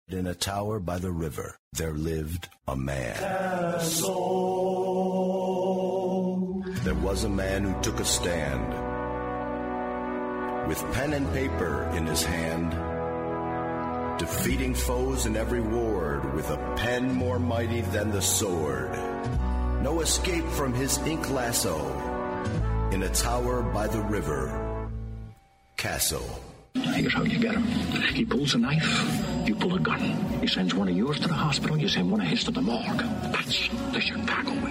In a tower by the river, there lived a man. There was a man who took a stand. With pen and paper in his hand, defeating foes in every ward with a pen more mighty than the sword. No escape from his ink lasso. In a tower by the river, Castle. Here's how you get him. He pulls a knife, you pull a gun. He sends one of yours to the hospital, you send one of his to the morgue. That's the Chicago way.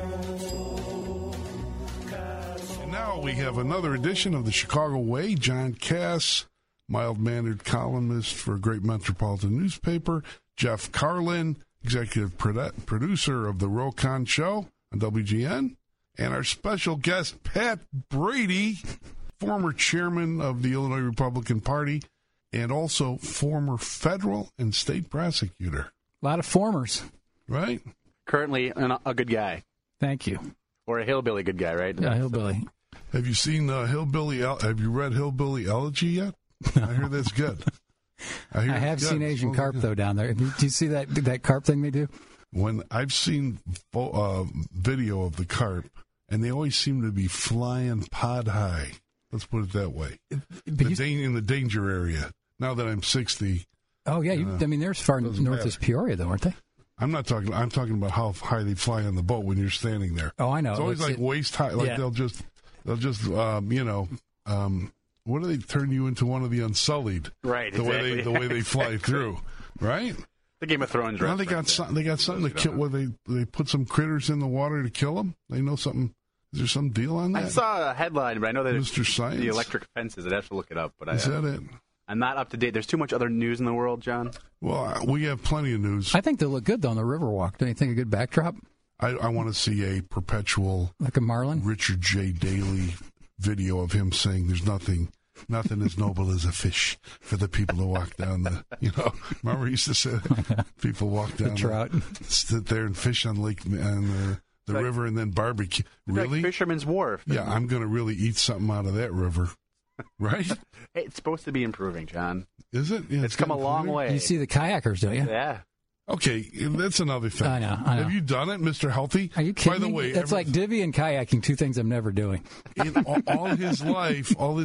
And now we have another edition of the Chicago Way. John Cass, mild-mannered columnist for a great metropolitan newspaper. Jeff Carlin, executive producer of the Rokon Show on WGN. And our special guest, Pat Brady, former chairman of the Illinois Republican Party, and also former federal and state prosecutor. A lot of formers. Right? Currently a good guy. Thank you. Or a hillbilly good guy, right? Yeah, hillbilly. Have you seen Hillbilly? Have you read Hillbilly Elegy yet? I hear that's good. I have seen Asian carp, though, down there. Do you see that carp thing they do? When I've seen video of the carp, and they always seem to be flying pod high. Let's put it that way. In the danger area. Now that I'm 60. Oh, yeah. They're as far north as Peoria, though, aren't they? I'm talking about how high they fly on the boat when you're standing there. Oh, I know. It's always waist high. Like they'll just what do they turn you into one of the Unsullied? Right. The way they fly through. Right? The Game of Thrones. Now they got something to kill. Where they put some critters in the water to kill them. They know something. Is there some deal on that? I saw a headline, but I know that Mr. Science? The electric fences. I'd have to look it up. But is that it? I'm not up to date. There's too much other news in the world, John. Well, we have plenty of news. I think they look good, though, on the Riverwalk. Don't you think a good backdrop? I want to see a perpetual... Like a Marlin? Richard J. Daley video of him saying there's nothing as noble as a fish for the people to walk down the... remember he used to say people walk down... The trout. Sit there and fish on the river and then barbecue. Really? Like Fisherman's Wharf. Yeah, I'm going to really eat something out of that river. Right? Hey, it's supposed to be improving, John. Is it? Yeah, it's come a long way. You see the kayakers, don't you? Yeah. Okay, that's another thing. I know. Have you done it, Mr. Healthy? Are you kidding me? By the way, that's like divvy and kayaking, two things I'm never doing. In all his life,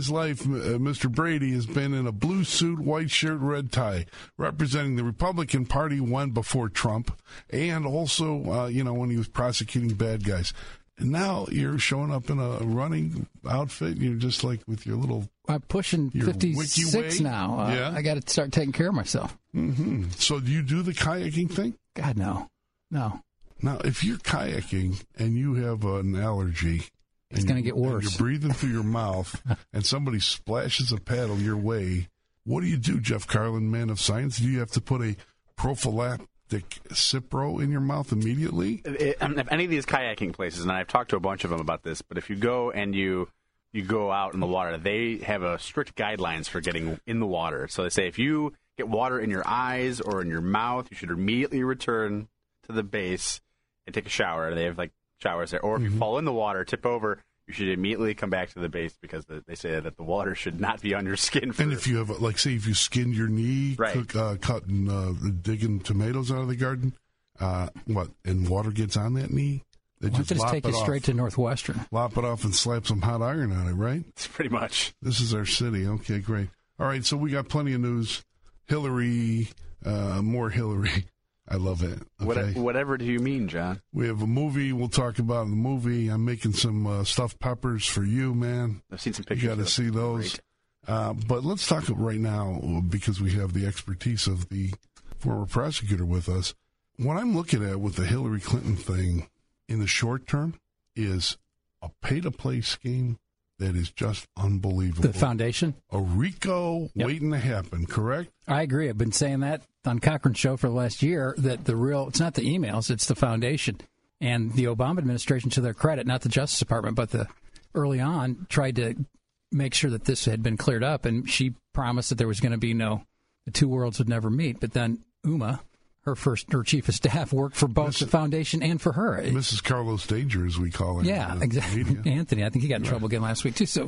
Mr. Brady has been in a blue suit, white shirt, red tie, representing the Republican Party when before Trump, and also, when he was prosecuting bad guys. And now you're showing up in a running outfit. You're just like with your little... I'm pushing 56 now. Yeah. I got to start taking care of myself. Mm-hmm. So do you do the kayaking thing? God, no. No. Now, if you're kayaking and you have an allergy... It's going to get worse. And you're breathing through your mouth and somebody splashes a paddle your way, what do you do, Jeff Carlin, man of science? Do you have to put a prophylactic Cipro in your mouth immediately? If any of these kayaking places, and I've talked to a bunch of them about this, but if you go and you go out in the water, they have a strict guidelines for getting in the water. So they say if you get water in your eyes or in your mouth, you should immediately return to the base and take a shower. They have showers there. Or if you fall in the water, tip over, you should immediately come back to the base because they say that the water should not be on your skin. And if you have, if you skinned your knee, right. cutting, digging tomatoes out of the garden, and water gets on that knee? They just take you straight to Northwestern. Lop it off and slap some hot iron on it, right? It's pretty much. This is our city. Okay, great. All right, so we got plenty of news. Hillary, more Hillary. I love it. Okay? Whatever do you mean, John? We have a movie we'll talk about in the movie. I'm making some stuffed peppers for you, man. I've seen some pictures. You got to see those. But let's talk right now, because we have the expertise of the former prosecutor with us. What I'm looking at with the Hillary Clinton thing in the short term is a pay-to-play scheme that is just unbelievable. The foundation? A RICO waiting to happen, correct? I agree. I've been saying that on Cochran's show for the last year, that it's not the emails, it's the foundation. And the Obama administration, to their credit, not the Justice Department, but early on, tried to make sure that this had been cleared up. And she promised that there was going to be the two worlds would never meet. But then Uma, her chief of staff, worked for both the foundation and for her. Mrs. Carlos Danger, as we call her. Yeah, exactly. Anthony, I think he got in trouble again last week, too. So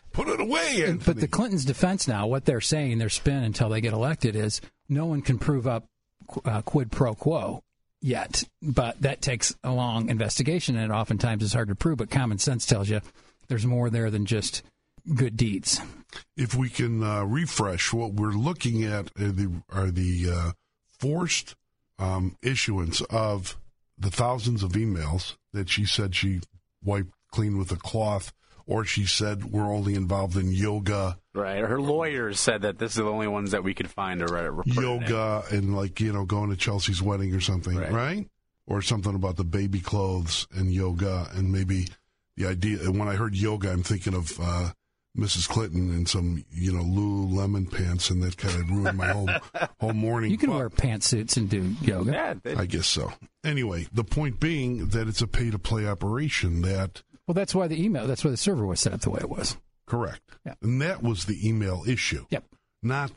Put it away, Anthony. But the Clintons' defense now, what they're saying, their spin until they get elected, is no one can prove up quid pro quo yet. But that takes a long investigation, and it oftentimes is hard to prove. But common sense tells you there's more there than just good deeds. If we can refresh, what we're looking at are the forced issuance of the thousands of emails that she said she wiped clean with a cloth, or she said we're only involved in yoga. Right. Her lawyers said that this is the only ones that we could find to report yoga and, like, you know, going to Chelsea's wedding or something, right? Or something about the baby clothes and yoga, and maybe the idea. And when I heard yoga, I'm thinking of Mrs. Clinton in some, you know, Lululemon pants, and that kind of ruined my whole morning. You can wear pantsuits and do yoga. Yeah, I guess so. Anyway, the point being that it's a pay-to-play operation. Well, that's why the server was set up the way it was. Correct. Yeah. And that was the email issue. Yep. Not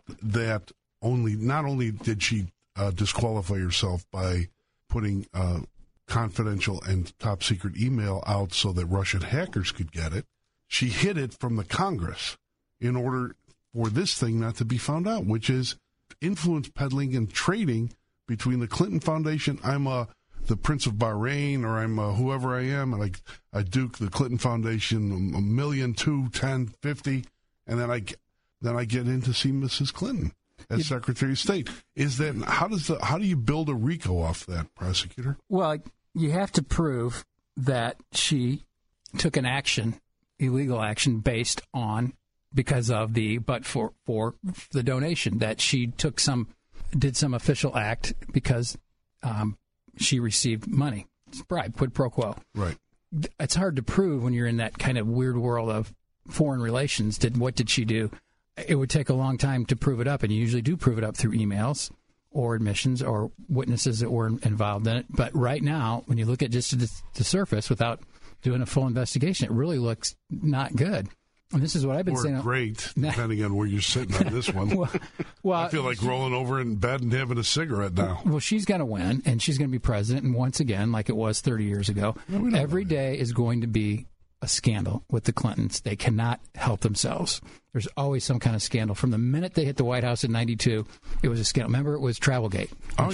only did she disqualify herself by putting confidential and top secret email out so that Russian hackers could get it, she hid it from the Congress in order for this thing not to be found out, which is influence peddling and trading between the Clinton Foundation. I'm the Prince of Bahrain, or I'm whoever I am, and I duke the Clinton Foundation $1 million, $2 million, $10 million, $50 million, and then I get in to see Mrs. Clinton as Secretary of State. Is that how do you build a RICO off that, prosecutor? Well, you have to prove that she took an action, illegal action, because of for the donation, that she did some official act because she received money. It's bribe, quid pro quo. Right. It's hard to prove when you're in that kind of weird world of foreign relations. What did she do? It would take a long time to prove it up, and you usually do prove it up through emails or admissions or witnesses that were involved in it. But right now, when you look at just the surface without doing a full investigation, it really looks not good. And this is what I've been saying. Great, depending on where you're sitting on this one. well, I feel like rolling over in bed and having a cigarette now. Well, she's going to win, and she's going to be president. And once again, like it was 30 years ago, every day is going to be a scandal with the Clintons. They cannot help themselves. There's always some kind of scandal. From the minute they hit the White House in '92, it was a scandal. Remember, it was Travelgate.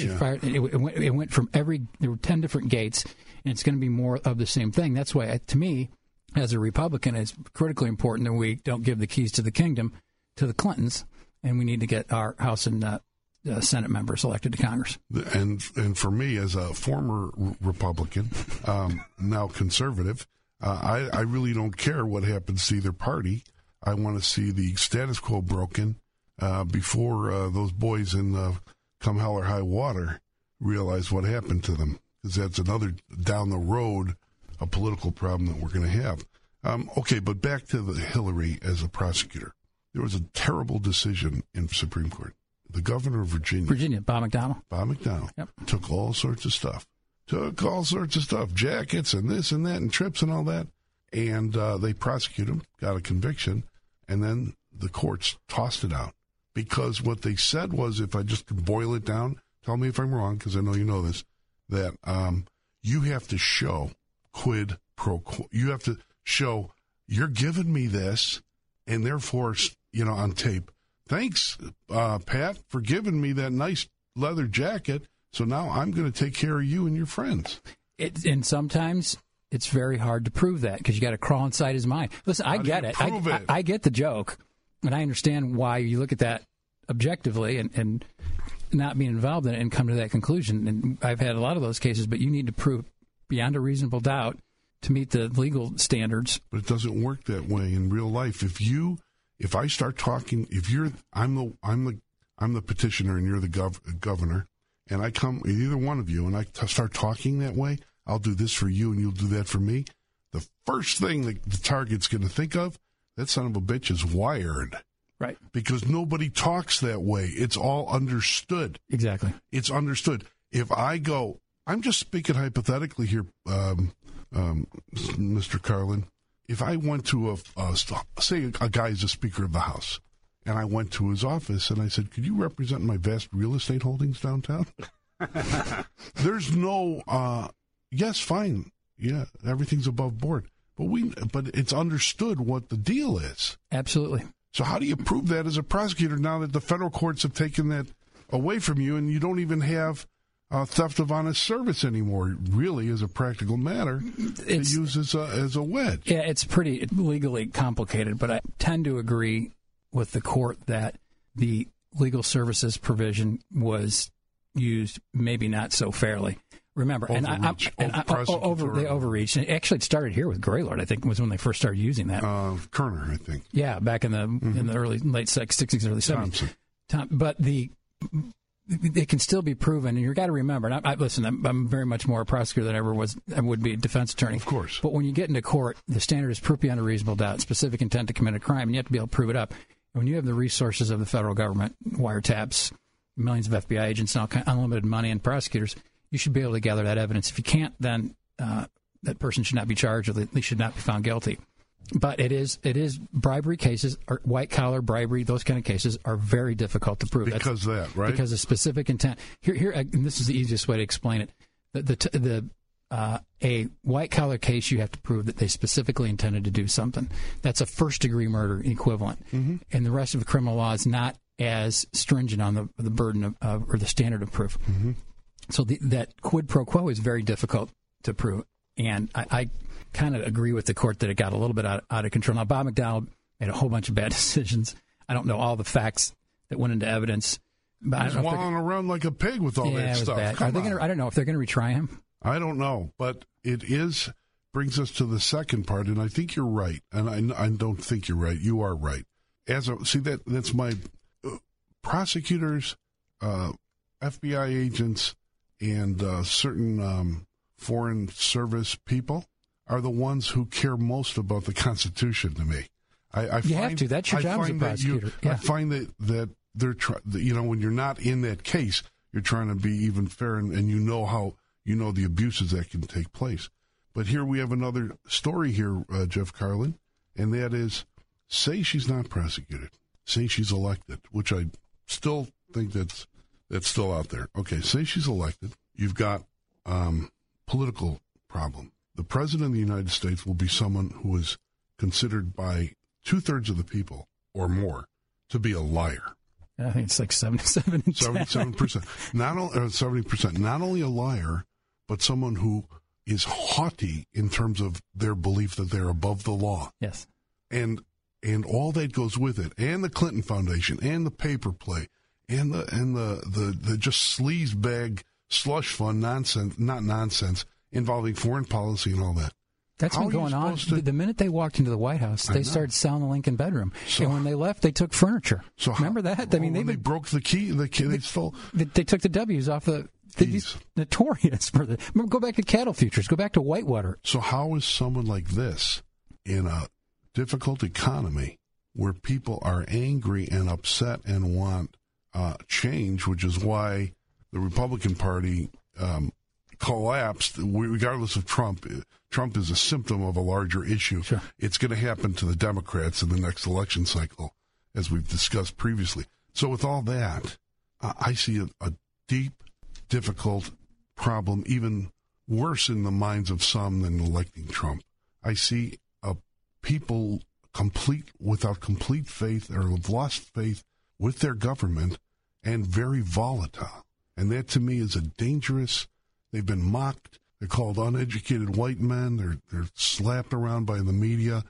It went from there were 10 different gates, and it's going to be more of the same thing. That's why, to me, as a Republican, it's critically important that we don't give the keys to the kingdom to the Clintons, and we need to get our House and Senate members elected to Congress. And for me, as a former Republican, now conservative, I really don't care what happens to either party. I want to see the status quo broken before those boys in Come Hell or High Water realize what happened to them, because that's another down the road a political problem that we're going to have. Okay, but back to the Hillary as a prosecutor. There was a terrible decision in Supreme Court. The governor of Virginia, Bob McDonnell, yep, took all sorts of stuff. Jackets and this and that and trips and all that. And they prosecuted him, got a conviction, and then the courts tossed it out. Because what they said was, if I just can boil it down, tell me if I'm wrong, because I know you know this, that you have to show quid pro quo. You have to show you're giving me this, and therefore, on tape, thanks, Pat, for giving me that nice leather jacket. So now I'm going to take care of you and your friends. And sometimes it's very hard to prove that, because you got to crawl inside his mind. Listen, I get it. I get the joke, and I understand why you look at that objectively and not being involved in it and come to that conclusion. And I've had a lot of those cases, but you need to prove beyond a reasonable doubt to meet the legal standards. But it doesn't work that way in real life. If I start talking, I'm the petitioner and you're the governor, and I come, either one of you, and I start talking that way, I'll do this for you and you'll do that for me. The first thing that the target's going to think of, that son of a bitch is wired. Right. Because nobody talks that way. It's all understood. Exactly. It's understood. If I go, I'm just speaking hypothetically here, Mr. Carlin. If I went to say a guy is a Speaker of the House, and I went to his office and I said, could you represent my vast real estate holdings downtown? There's no, yes, fine. Yeah, everything's above board. But it's understood what the deal is. Absolutely. So how do you prove that as a prosecutor now that the federal courts have taken that away from you and you don't even have theft of honest service anymore, really, as a practical matter, to use as a wedge? Yeah, it's pretty legally complicated, but I tend to agree with the court that the legal services provision was used maybe not so fairly. Remember, they overreached. And actually, it started here with Graylord, I think, was when they first started using that. Kerner, I think. Yeah, back in the late 60s, early 70s. But it can still be proven, and you've got to remember, and listen, I'm very much more a prosecutor than I would be a defense attorney. Of course. But when you get into court, the standard is proof beyond a reasonable doubt, specific intent to commit a crime, and you have to be able to prove it up. And when you have the resources of the federal government, wiretaps, millions of FBI agents, and unlimited money and prosecutors, you should be able to gather that evidence. If you can't, then that person should not be charged, or they should not be found guilty. But it is bribery cases, or white-collar bribery, those kind of cases are very difficult to prove. Because Because of specific intent. Here, and this is the easiest way to explain it. A white-collar case, you have to prove that they specifically intended to do something. That's a first-degree murder equivalent. Mm-hmm. And the rest of the criminal law is not as stringent on the burden of or the standard of proof. Mm-hmm. So that quid pro quo is very difficult to prove. And I kind of agree with the court that it got a little bit out of control. Now, Bob McDowell made a whole bunch of bad decisions. I don't know all the facts that went into evidence. But he's wallowing around like a pig with all that stuff. Bad. I don't know if they're going to retry him. I don't know. But it brings us to the second part, and I think you're right. And I don't think you're right. You are right. That's my prosecutors, FBI agents, and certain foreign service people are the ones who care most about the Constitution to me. You have to. That's your job as a prosecutor. I find that they're when you're not in that case, you're trying to be even fair, and you know the abuses that can take place. But here we have another story here, Jeff Carlin, and that is, say she's not prosecuted, say she's elected, which I still think that's still out there. Okay, say she's elected. You've got political problem. The president of the United States will be someone who is considered by 2/3 of the people or more to be a liar. I think it's like 77%. 77%. Not only 70%. Not only a liar, but someone who is haughty in terms of their belief that they're above the law. Yes. And all that goes with it, and the Clinton Foundation, and the paper play, and the just sleaze bag slush fund nonsense involving foreign policy and all that. That's been going on. The minute they walked into the White House, they started selling the Lincoln bedroom. And when they left, they took furniture. So remember that? I mean, they broke the key. They stole. They took the W's off the. These notorious for the. Remember, go back to cattle futures. Go back to Whitewater. So how is someone like this in a difficult economy where people are angry and upset and want change, which is why the Republican Party collapsed, regardless of Trump. Trump is a symptom of a larger issue. Sure. It's going to happen to the Democrats in the next election cycle, as we've discussed previously. So with all that, I see a deep, difficult problem, even worse in the minds of some than electing Trump. I see people without complete faith, or have lost faith with their government, and very volatile. And that, to me, is a dangerous. They've been mocked. They're called uneducated white men. They're slapped around by the media,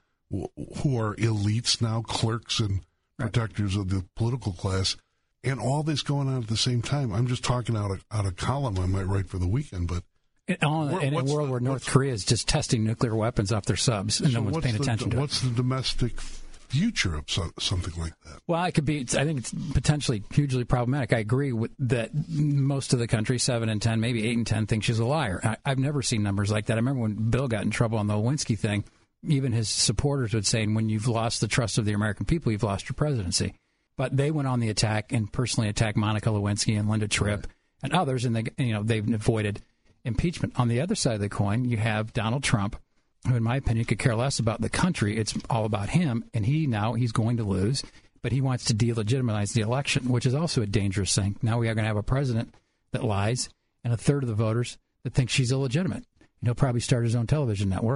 who are elites now, clerks and protectors of the political class. And all this going on at the same time. I'm just talking out of column I might write for the weekend, but in a world where North Korea is just testing nuclear weapons off their subs, and no one's paying attention to it. What's the domestic future of something like that? Well, it could be. I think it's potentially hugely problematic. I agree with that. Most of the country, 7 in 10, maybe 8 in 10, think she's a liar. I've never seen numbers like that. I remember when Bill got in trouble on the Lewinsky thing. Even his supporters would say, "When you've lost the trust of the American people, you've lost your presidency." But they went on the attack and personally attacked Monica Lewinsky and Linda Tripp and others, and they've avoided impeachment. On the other side of the coin, you have Donald Trump, who, in my opinion, could care less about the country. It's all about him, and he's going to lose, but he wants to delegitimize the election, which is also a dangerous thing. Now we are going to have a president that lies, and 1/3 of the voters that think she's illegitimate. And he'll probably start his own television network,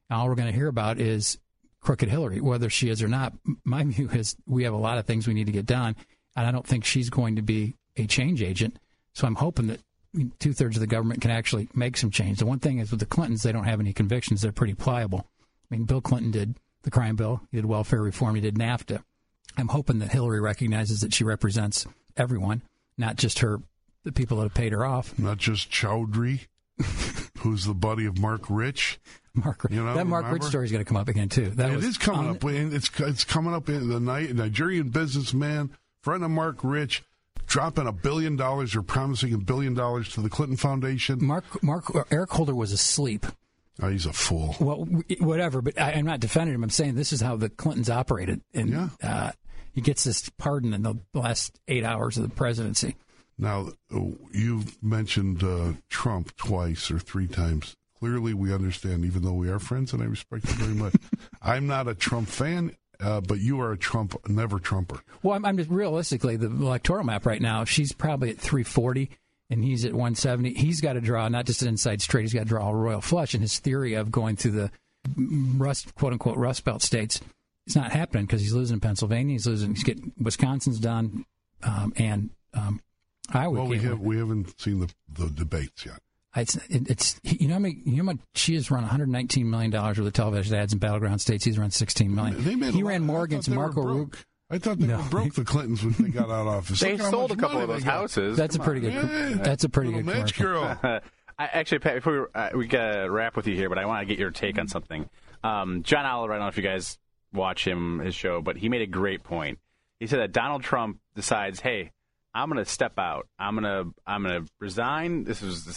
All we're going to hear about is crooked Hillary, whether she is or not. My view is we have a lot of things we need to get done, and I don't think she's going to be a change agent. So I'm hoping that 2/3 of the government can actually make some change. The one thing is with the Clintons, they don't have any convictions. They're pretty pliable. I mean, Bill Clinton did the crime bill. He did welfare reform. He did NAFTA. I'm hoping that Hillary recognizes that she represents everyone, not just the people that have paid her off. Not just Chowdhury, who's the buddy of Mark Rich. Mark Rich story is going to come up again, too. It is coming up. It's coming up in the night. Nigerian businessman, friend of Mark Rich, dropping $1 billion or promising $1 billion to the Clinton Foundation. Eric Holder was asleep. Oh, he's a fool. Well, whatever, but I'm not defending him. I'm saying this is how the Clintons operated. And he gets this pardon in the last 8 hours of the presidency. Now, you've mentioned Trump twice or 3 times. Clearly, we understand, even though we are friends, and I respect you very much. I'm not a Trump fan, but you are a never Trumper. Well, I'm just realistically, the electoral map right now, she's probably at 340, and he's at 170. He's got to draw not just an inside straight, he's got to draw a royal flush. And his theory of going through the quote-unquote Rust Belt states, it's not happening because he's losing Pennsylvania, he's getting Wisconsin's done, and Iowa. Well, we haven't seen the debates yet. It's you know how much she has run $119 million worth of television ads in battleground states. He's run $16 million. He ran more against Marco Rubio. I thought they broke the Clintons when they got out of office. They sold a couple of those houses. That's a pretty good. That's a pretty good commercial. Actually, Pat, before we gotta wrap with you here, but I want to get your take on something. John Oliver, I don't know if you guys watch his show, but he made a great point. He said that Donald Trump decides, hey, I'm going to step out. I'm gonna resign.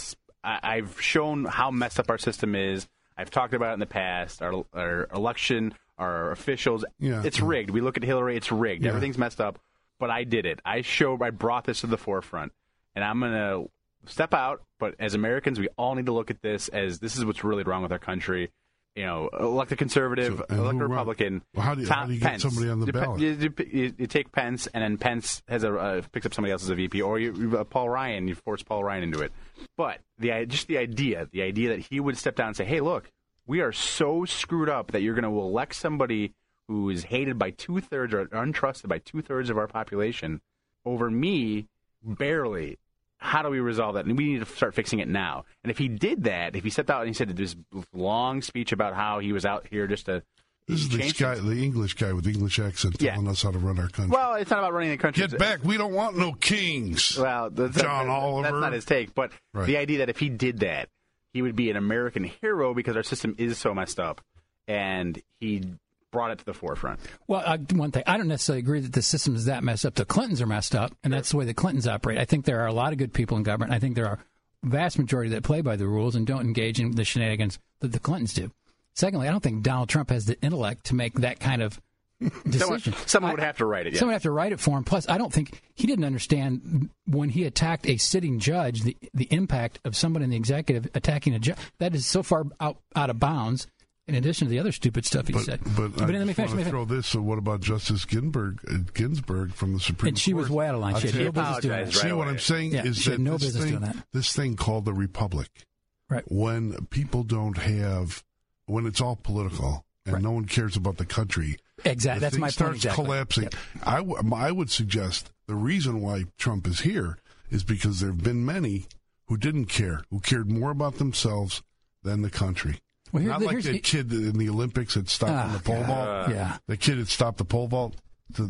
I've shown how messed up our system is. I've talked about it in the past. Our election, our officials, it's rigged. We look at Hillary, it's rigged. Yeah. Everything's messed up. But I did it. I brought this to the forefront. And I'm going to step out. But as Americans, we all need to look at this as this is what's really wrong with our country. Elect a conservative, elect a Republican. Well, how do you get somebody on the ballot? You take Pence, and then Pence has picks up somebody else as a VP, or Paul Ryan. You force Paul Ryan into it. But the idea that he would step down and say, "Hey, look, we are so screwed up that you're going to elect somebody who is hated by 2/3 or untrusted by 2/3 of our population over me, barely." How do we resolve that? And we need to start fixing it now. And if he did that, if he stepped out and he said this long speech about how he was out here just to This is the English guy with the English accent telling us how to run our country. Well, it's not about running the country. Get back. We don't want no kings. Well, John Oliver. That's not his take. But the idea that if he did that, he would be an American hero because our system is so messed up. And he brought it to the forefront. Well, one thing, I don't necessarily agree that the system is that messed up. The Clintons are messed up, and that's the way the Clintons operate. I think there are a lot of good people in government. I think there are a vast majority that play by the rules and don't engage in the shenanigans that the Clintons do. Secondly, I don't think Donald Trump has the intellect to make that kind of decision. Someone would have to write it. Yeah. Someone would have to write it for him. Plus, I don't think he didn't understand when he attacked a sitting judge, the impact of someone in the executive attacking a judge. That is so far out of bounds. In addition to the other stupid stuff he said. But let me throw this. So what about Justice Ginsburg from the Supreme Court? And she was way out of line. She had no business doing that. See, what I'm saying is that this thing called the Republic, right? When people don't have, when it's all political and no one cares about the country, exactly. That's my point. Starts collapsing. Yep. I would suggest the reason why Trump is here is because there have been many who didn't care, who cared more about themselves than the country. Well, not like that kid in the Olympics that stopped the pole vault. The kid that stopped the pole vault to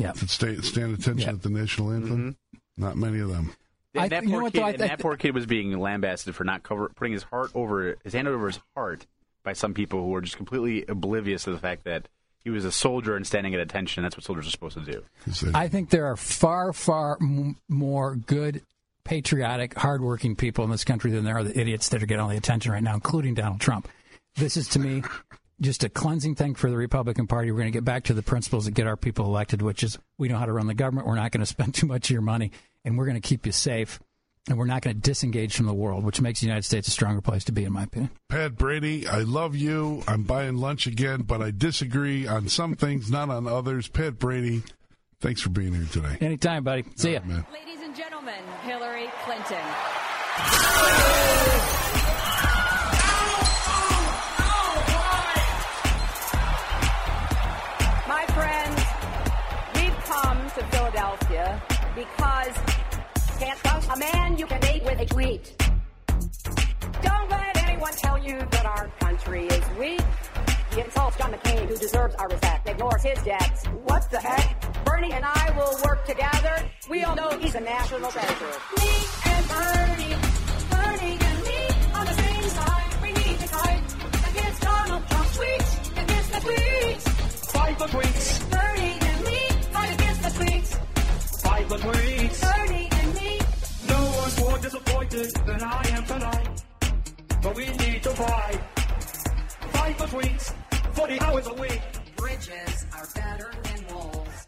stand attention at the national anthem. Mm-hmm. Not many of them. That poor kid was being lambasted for not putting his hand over his heart by some people who were just completely oblivious to the fact that he was a soldier and standing at attention. That's what soldiers are supposed to do. I think there are far, far more good, patriotic, hardworking people in this country than there are the idiots that are getting all the attention right now, including Donald Trump. This is, to me, just a cleansing thing for the Republican Party. We're going to get back to the principles that get our people elected, which is we know how to run the government. We're not going to spend too much of your money, and we're going to keep you safe, and we're not going to disengage from the world, which makes the United States a stronger place to be, in my opinion. Pat Brady, I love you. I'm buying lunch again, but I disagree on some things, not on others. Pat Brady, thanks for being here today. Anytime, buddy. See ya. Man. Ladies and gentlemen, Hillary Clinton. A man you can date with a tweet. Don't let anyone tell you that our country is weak. He insults John McCain, who deserves our respect, ignores his debts. What the heck? Bernie and I will work together. We all know he's a national treasure. Me and Bernie, Bernie and me on the same side. We need to fight against Donald Trump's tweets, against the tweets. Fight the tweets. Bernie and me fight against the tweets. Fight the tweets. Bernie and me. No one's more disappointed than I am tonight. But we need to fight. Fight the tweets. 40 hours a week. Bridges are better than walls.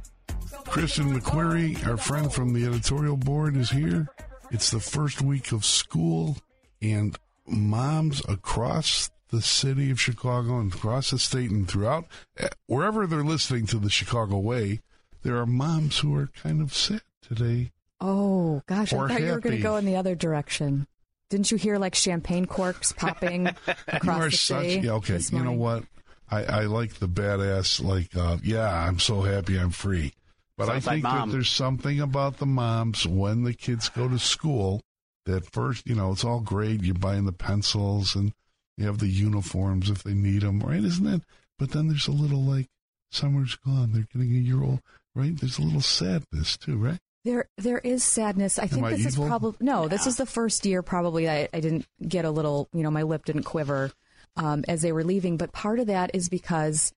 Kristen McQuarrie, our friend from the editorial board, is here. It's the first week of school, and moms across the city of Chicago and across the state and throughout, wherever they're listening to the Chicago Way, there are moms who are kind of sad today. Oh, gosh, I Or thought you were going happy. to go in the other direction. Didn't you hear, like, champagne corks popping across You are the such, city? yeah, okay, this you know morning? what? I like the badass, like, yeah, I'm so happy I'm free. But Sounds I like think mom. that there's something about the moms when the kids go to school that first, it's all great. You're buying the pencils and you have the uniforms if they need them, right? Isn't it? But then there's a little, like, summer's gone. They're getting a year old, right? There's a little sadness, too, right? There is sadness. I think I this is evil? probably this is the first year probably I didn't get a little, my lip didn't quiver as they were leaving. But part of that is because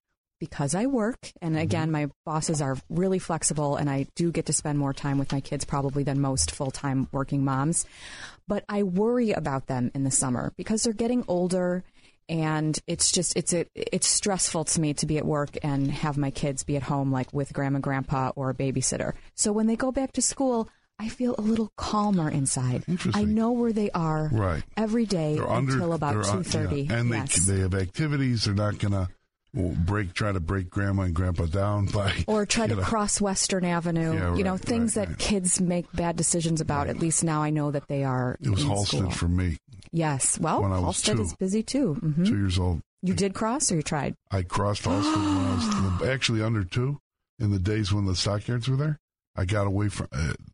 I work, and again, my bosses are really flexible, and I do get to spend more time with my kids probably than most full-time working moms. But I worry about them in the summer because they're getting older. And it's stressful to me to be at work and have my kids be at home, like with grandma and grandpa or a babysitter. So when they go back to school, I feel a little calmer inside. Interesting. I know where they are Right. every day until about 2:30. Yeah. And yes. they have activities. They're not going to try to break grandma and grandpa down by or try to cross Western Avenue. Yeah, right, things right, that right. kids make bad decisions about. Right. At least now I know that they are. It was in Halstead school. for me. Yes. Well, when I was Halstead 2. is busy too. Mm-hmm. 2 years old. You did cross, or you tried? I crossed Halstead when I was actually under 2 in the days when the stockyards were there. I got away from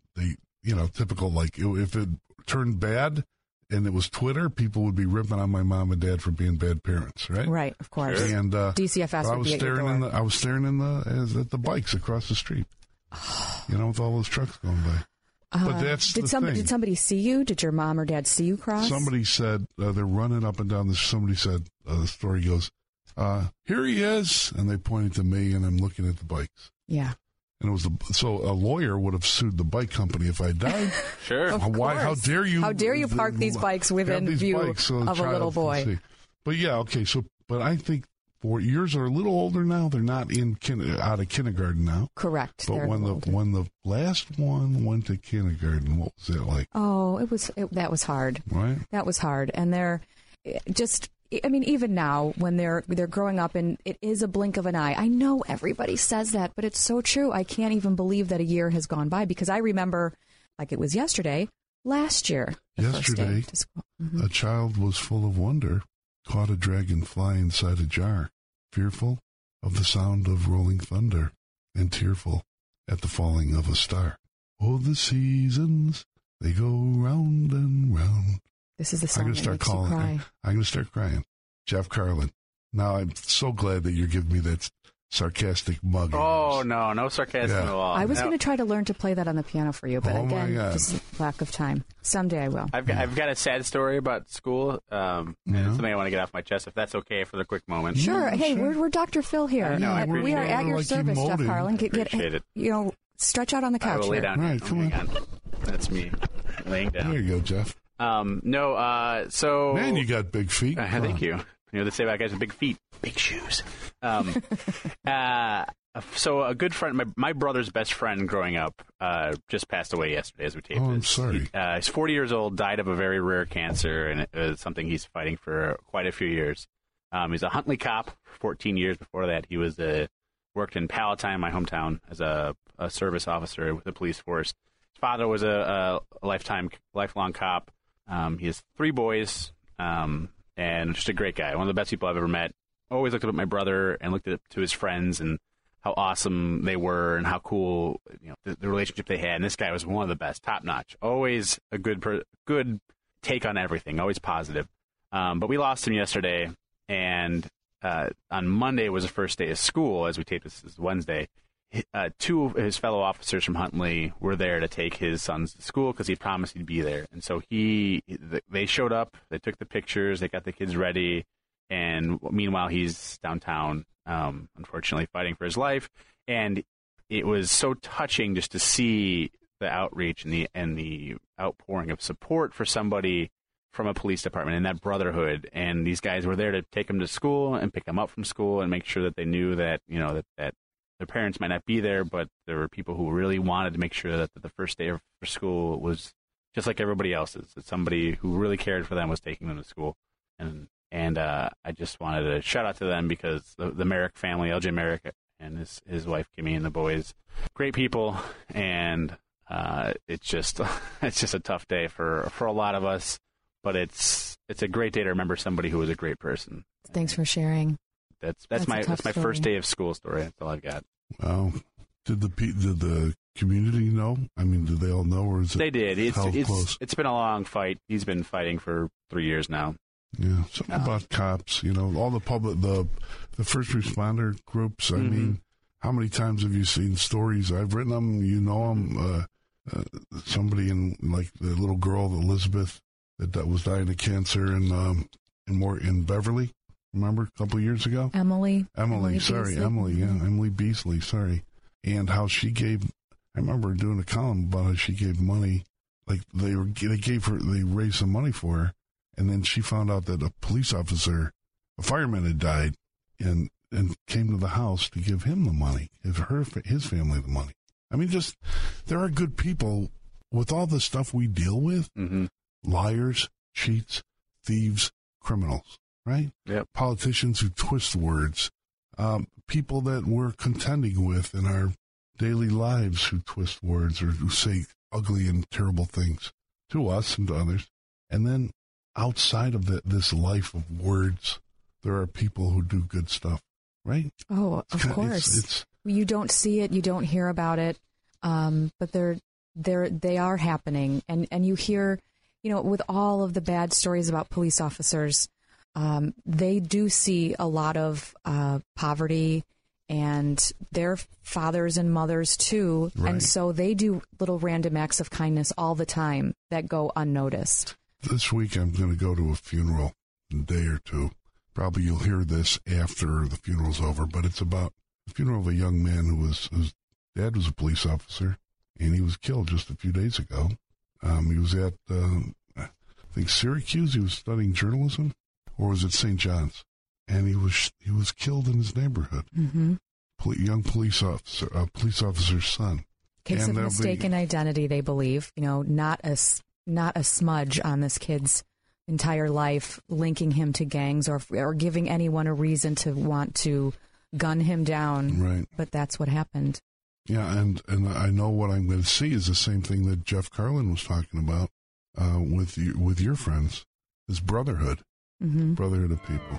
typical, like, if it turned bad and it was Twitter, people would be ripping on my mom and dad for being bad parents, right? Right, of course. And DCFS I would was be at your door. I was staring at the bikes across the street. With all those trucks going by. But that's Did thing. somebody see you? Did your mom or dad see you cross? Somebody said they're running up and down. Somebody said the story goes, "Here he is," and they pointed to me, and I'm looking at the bikes. Yeah. And it was so a lawyer would have sued the bike company if I died. Sure. Of Why? course. How dare you? How dare you park these bikes within have these view bikes so the of a little child can boy? see. But yeah, okay. So, but I think yours are a little older now. They're not out of kindergarten now. Correct. But They're when older. the last one went to kindergarten, what was it like? Oh, that was hard. Right. That was hard. And they're just, even now when they're growing up, and it is a blink of an eye. I know everybody says that, but it's so true. I can't even believe that a year has gone by, because I remember, like it was yesterday, last year, the first day to school. Mm-hmm. A child was full of wonder, caught a dragonfly inside a jar, fearful of the sound of rolling thunder, and tearful at the falling of a star. Oh, the seasons, they go round and round. This is the song I'm that going to start makes you cry. I'm going to start crying. Jeff Carlin. Now, I'm so glad that you're giving me that sarcastic mug. Oh, no sarcasm at all. I was No. going to try to learn to play that on the piano for you, but Oh, my again, God. just lack of time. Someday I will. I've got a sad story about school, and it's something I want to get off my chest, if that's okay for the quick moment. Sure. Yeah, Hey, sure. we're Dr. Phil here. I know, I we appreciate are it. at your Like you service, Jeff molding. Carlin. Appreciate it. Stretch out on the I couch will lay here. down. Right, Oh, come hang on. That's me laying down. There you go, Jeff. So Man, you got big feet. thank you. They say about guys with big feet, big shoes. So a good friend, my brother's best friend growing up, just passed away yesterday as we taped Oh, I'm this. sorry. He's 40 years old, died of a very rare cancer, and it was something he's fighting for quite a few years. He's a Huntley cop. 14 years before that, he was worked in Palatine, my hometown, as a service officer with the police force. His father was a lifelong cop. He has 3 boys, and just a great guy. One of the best people I've ever met. Always looked up at my brother and looked up to his friends and how awesome they were and how cool, you know, the relationship they had. And this guy was one of the best, top notch. Always a good take on everything, always positive. But we lost him yesterday, and on Monday was the first day of school. As we taped this is Wednesday. Two of his fellow officers from Huntley were there to take his sons to school because he promised he'd be there. And so they showed up, they took the pictures, they got the kids ready, and meanwhile he's downtown, unfortunately fighting for his life. And it was so touching just to see the outreach and the outpouring of support for somebody from a police department and that brotherhood. And these guys were there to take him to school and pick him up from school and make sure that they knew that, you know, that their parents might not be there, but there were people who really wanted to make sure that the first day of school was just like everybody else's. That somebody who really cared for them was taking them to school. And I just wanted to shout out to them because the Merrick family, LJ Merrick and his wife Kimmy and the boys, great people. And it's just a tough day for a lot of us, but it's a great day to remember somebody who was a great person. Thanks for sharing. That's my first day of school story. That's all I've got. Wow. Did the community know? I mean, did they all know, or is it? They did. Close? It's been a long fight. He's been fighting for 3 years now. Yeah, something about cops. You know, all the public, the first responder groups. I mean, how many times have you seen stories? I've written them. You know them. Somebody in like the little girl Elizabeth that was dying of cancer in Beverly. Remember a couple of years ago? Emily, sorry, Beasley. Emily Beasley, sorry. And how she gave, I remember doing a column about how she gave money, like they raised some money for her, and then she found out that a police officer, a fireman had died, and came to the house to give him the money, his family the money. I mean, just, there are good people with all the stuff we deal with, liars, cheats, thieves, criminals. Right? Yep. Politicians who twist words, people that we're contending with in our daily lives who twist words or who say ugly and terrible things to us and to others. And then outside of this life of words, there are people who do good stuff, right? Oh, of course. You don't see it, you don't hear about it, but they are happening. And you hear, you know, with all of the bad stories about police officers, they do see a lot of poverty and their fathers and mothers too. Right. And so they do little random acts of kindness all the time that go unnoticed. This week I'm going to go to a funeral in a day or two. Probably you'll hear this after the funeral's over, but it's about the funeral of a young man whose dad was a police officer, and he was killed just a few days ago. He was at, I think, Syracuse. He was studying journalism. Or was it St. John's? And he was killed in his neighborhood. Young police officer's son. Case of mistaken identity, they believe. You know, not a smudge on this kid's entire life, linking him to gangs or giving anyone a reason to want to gun him down. Right. But that's what happened. Yeah, and I know what I'm going to see is the same thing that Jeff Carlin was talking about with your friends, this brotherhood. Brotherhood of people.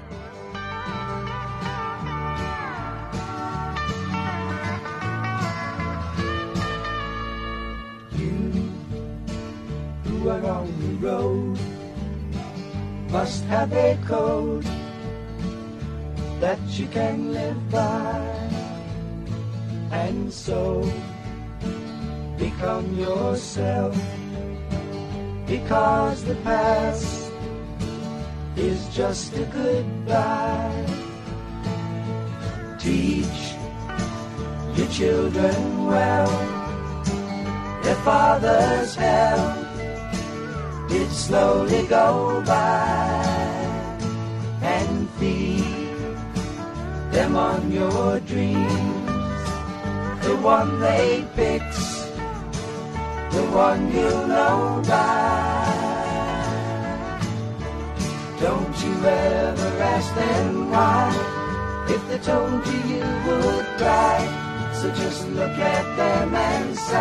You who are on the road must have a code that you can live by, and so become yourself, because the past is just a goodbye. Teach your children well, their father's hell did slowly go by, and feed them on your dreams, the one they fix, the one you'll know by. Don't you ever ask them why, if they told you you would cry, so just look at them and sigh,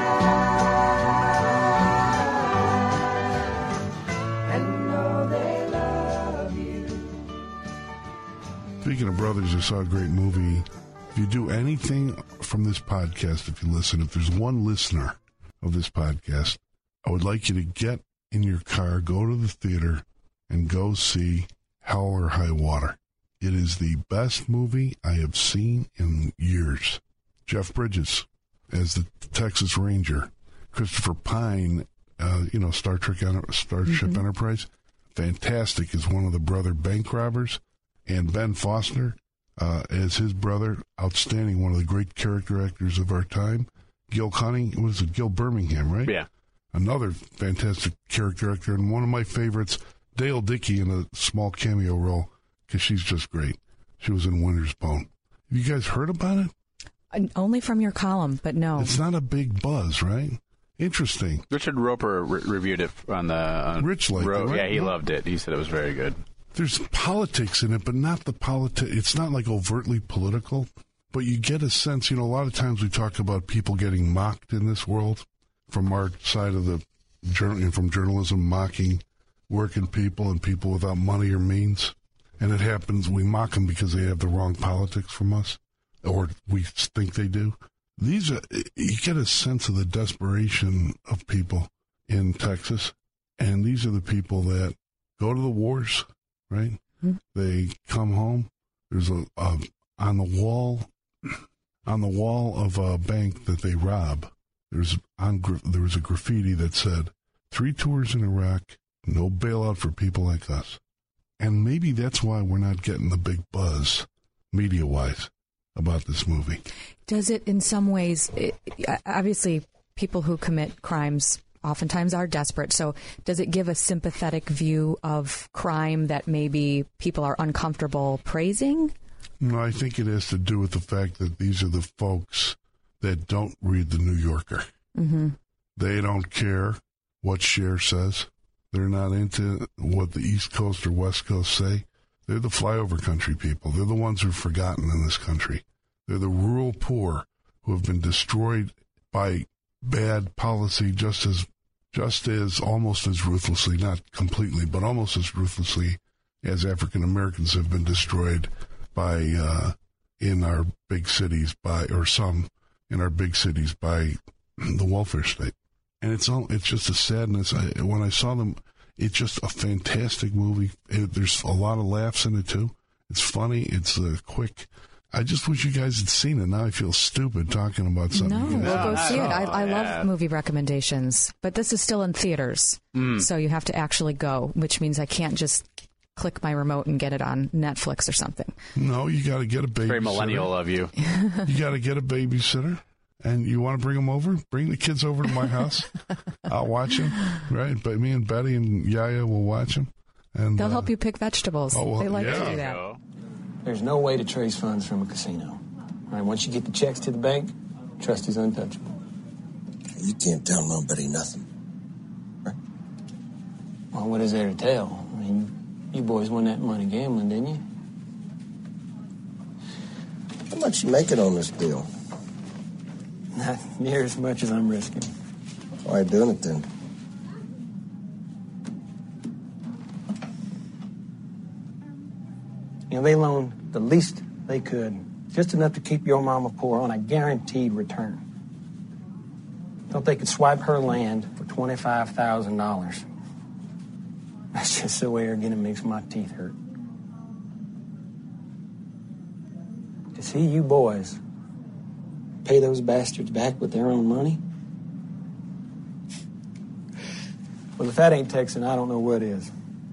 and know they love you. Speaking of brothers, I saw a great movie a If you do anything from this podcast, if there's one listener of this podcast, I would like you to get in your car, go to the theater, and go see Hell or High Water. It is the best movie I have seen in years. Jeff Bridges as the Texas Ranger. Christopher Pine, Starship Enterprise, fantastic as one of the brother bank robbers. And Ben Foster as his brother, outstanding, one of the great character actors of our time. Gil Birmingham, right? Yeah. Another fantastic character actor, and one of my favorites, Dale Dickey, in a small cameo role, because she's just great. She was in Winter's Bone. Have you guys heard about it? Only from your column, but no. It's not a big buzz, right? Interesting. Richard Roper reviewed it on the... Rich liked it, right? Yeah, he loved it. He said it was very good. There's politics in it, but not the politics. It's not like overtly political, but you get a sense, a lot of times we talk about people getting mocked in this world from our side of the from journalism, mocking working people and people without money or means. And it happens, we mock them because they have the wrong politics from us, or we think they do. You get a sense of the desperation of people in Texas, and these are the people that go to the wars, right? Mm-hmm. They come home. There's on the wall of a bank that they rob. There was a graffiti that said, 3 tours in Iraq, no bailout for people like us. And maybe that's why we're not getting the big buzz, media-wise, about this movie. Does it, in some ways, obviously, people who commit crimes oftentimes are desperate, so does it give a sympathetic view of crime that maybe people are uncomfortable praising? No, I think it has to do with the fact that these are the folks that don't read the New Yorker. Mm-hmm. They don't care what Cher says. They're not into what the East Coast or West Coast say. They're the flyover country people. They're the ones who've forgotten in this country. They're the rural poor who have been destroyed by bad policy just as almost as ruthlessly, not completely, but almost as ruthlessly as African Americans have been destroyed by in our big cities by the welfare state. And it's just a sadness. When I saw them, it's just a fantastic movie. There's a lot of laughs in it too. It's funny. It's quick. I just wish you guys had seen it. Now I feel stupid talking about something. No, we'll go see it. I love movie recommendations, but this is still in theaters, so you have to actually go, which means I can't just click my remote and get it on Netflix or something. No, you got to get a babysitter. Very millennial of you. You got to get a babysitter. And you want to bring them over? Bring the kids over to my house. I'll watch them, right? But me and Betty and Yaya will watch them. And they'll help you pick vegetables. They like to do that. There's no way to trace funds from a casino. All right, once you get the checks to the bank, trust is untouchable. You can't tell nobody nothing. Right? Well, what is there to tell? I mean, you boys won that money gambling, didn't you? How much you making on this deal? Not near as much as I'm risking. Why are you doing it then? They loaned the least they could, just enough to keep your mama poor on a guaranteed return. Thought they could swipe her land for $25,000. That's just the way Argena makes my teeth hurt. To see you boys pay those bastards back with their own money? Well, if that ain't Texan, I don't know what is.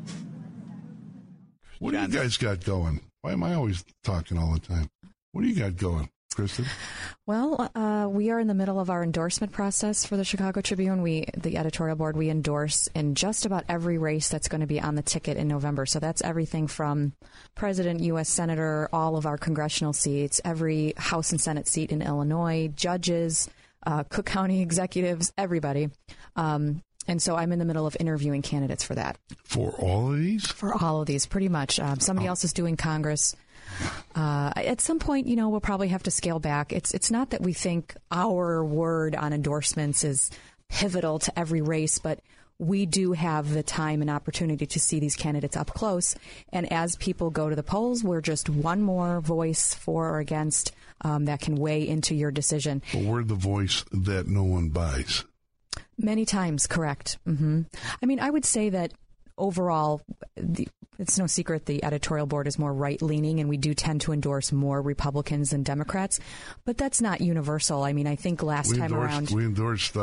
What do you guys got going? Why am I always talking all the time? What do you got going, Kristen? Well, we are in the middle of our endorsement process for the Chicago Tribune. The editorial board, we endorse in just about every race that's going to be on the ticket in November. So that's everything from president, U.S. senator, all of our congressional seats, every House and Senate seat in Illinois, judges, Cook County executives, everybody. And so I'm in the middle of interviewing candidates for that. For all of these? For all of these, pretty much. Somebody else is doing Congress. At some point, we'll probably have to scale back. It's not that we think our word on endorsements is pivotal to every race, but we do have the time and opportunity to see these candidates up close. And as people go to the polls, we're just one more voice for or against that can weigh into your decision. But we're the voice that no one buys. Many times, correct. Mm-hmm. I mean, I would say that overall, it's no secret the editorial board is more right-leaning, and we do tend to endorse more Republicans than Democrats. But that's not universal. I mean, I think we endorsed.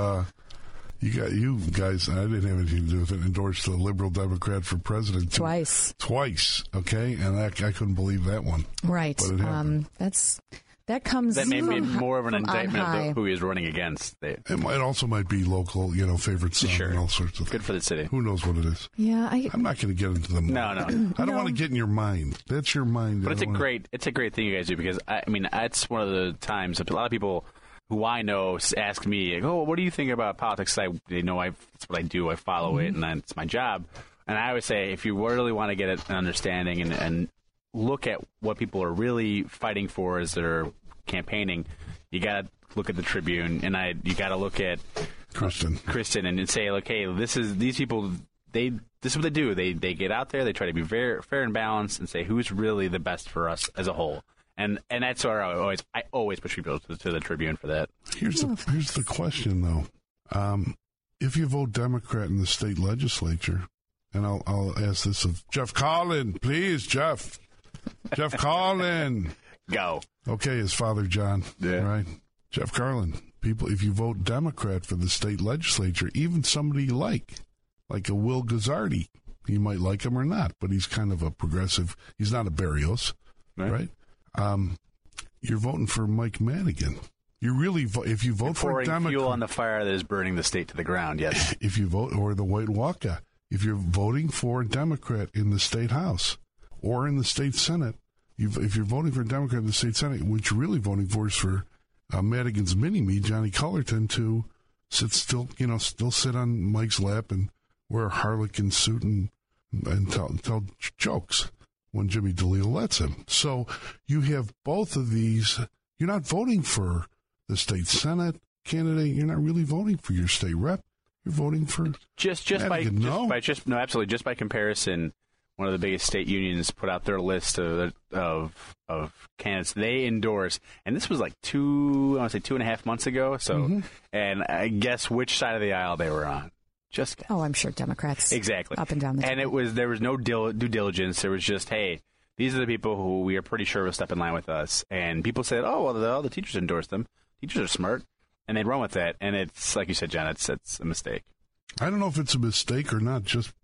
You guys, I didn't have anything to do with it, endorsed the liberal Democrat for president. Twice, okay? And I couldn't believe that one. Right. But it happened. That may be more of an indictment of who he is running against. It also might be local, favorite son and all sorts of things. Good for the city. Who knows what it is? Yeah, I'm not going to get into them. No. I don't want to get in your mind. That's your mind. But it's a great thing you guys do, because I mean, that's one of the times a lot of people who I know ask me, like, "Oh, what do you think about politics?" They know that's what I do. I follow it, and it's my job. And I always say, if you really want to get an understanding and look at what people are really fighting for as they're campaigning, you got to look at the Tribune, and you got to look at Kristen and say, okay, these people. This is what they do. They get out there. They try to be very fair and balanced, and say who's really the best for us as a whole. And that's where I always push people to the Tribune for that. Here's the question, though. If you vote Democrat in the state legislature, and I'll ask this of Jeff Carlin, please, Jeff Carlin. Go. Okay, his father John. Yeah. Right. Jeff Carlin. People, if you vote Democrat for the state legislature, even somebody you like a Will Guzzardi, you might like him or not, but he's kind of a progressive. He's not a Barrios, right? You're voting for Mike Madigan. You really if you vote for a Democrat, fuel on the fire that is burning the state to the ground. Yes. If you vote, or the White Walker, if you're voting for a Democrat in the state House or in the state Senate, if you're voting for a Democrat in the state Senate, what you're really voting for is for Madigan's mini-me, Johnny Cullerton, to still sit on Mike's lap and wear a harlequin suit and tell jokes when Jimmy DeLeo lets him. So you have both of these. You're not voting for the state Senate candidate. You're not really voting for your state rep. You're voting for Madigan. Absolutely. Just by comparison, one of the biggest state unions put out their list of candidates they endorse, and this was like 2.5 months ago. So, and I guess which side of the aisle they were on. Just guess. Oh, I'm sure Democrats. Exactly. Up and down the. And there was no due diligence. There was just, hey, these are the people who we are pretty sure will step in line with us. And people said, oh, well, the teachers endorsed them. Teachers are smart, and they run with that. And it's like you said, John, it's a mistake. I don't know if it's a mistake or not. Just